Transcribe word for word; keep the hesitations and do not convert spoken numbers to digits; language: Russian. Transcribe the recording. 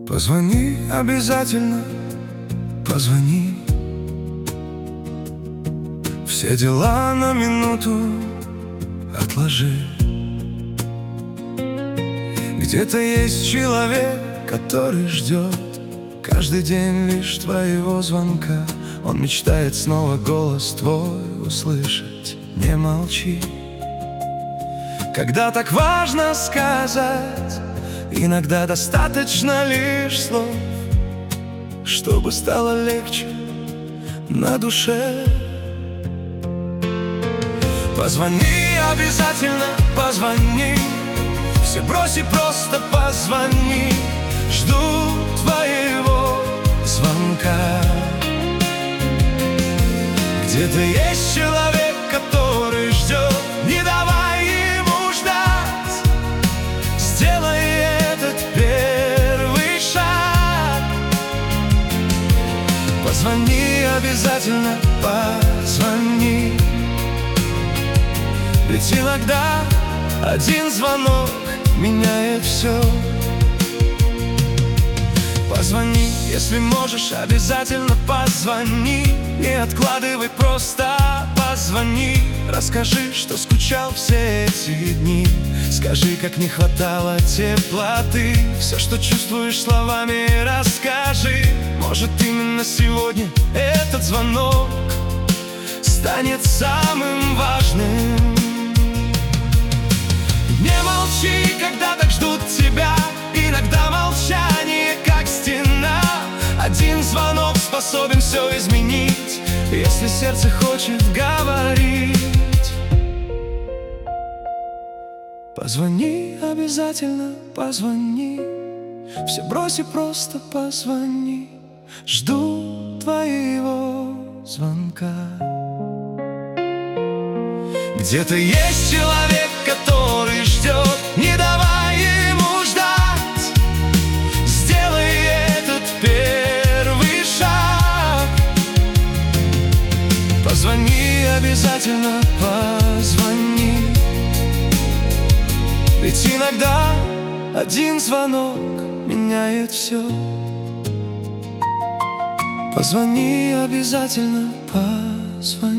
Позвони, обязательно позвони. Все дела на минуту отложи. Где-то есть человек, который ждет каждый день лишь твоего звонка. Он мечтает снова голос твой услышать. Не молчи. Когда так важно сказать, иногда достаточно лишь слов, чтобы стало легче на душе. Позвони, обязательно позвони. Все брось и просто позвони. Жду твоего звонка. Где-то есть человек, который ждет. Не давай ему ждать. Сделай этот первый шаг. Позвони, обязательно позвони. Ведь иногда один звонок меняет все. Позвони, если можешь, обязательно позвони. Не откладывай, просто позвони. Расскажи, что скучал все эти дни. Скажи, как не хватало теплоты. Все, что чувствуешь, словами расскажи. Может, именно сегодня этот звонок станет самым важным. Не молчи, когда так ждут тебя. Иногда молчание как стена. Один звонок способен все изменить, если сердце хочет говорить. Позвони, обязательно позвони. Все брось и просто позвони. Жду твоего звонка. Где-то есть человек, который ждет. Не давай ему ждать. Сделай этот первый шаг. Позвони, обязательно позвони. Ведь иногда один звонок меняет все. Позвони, обязательно позвони.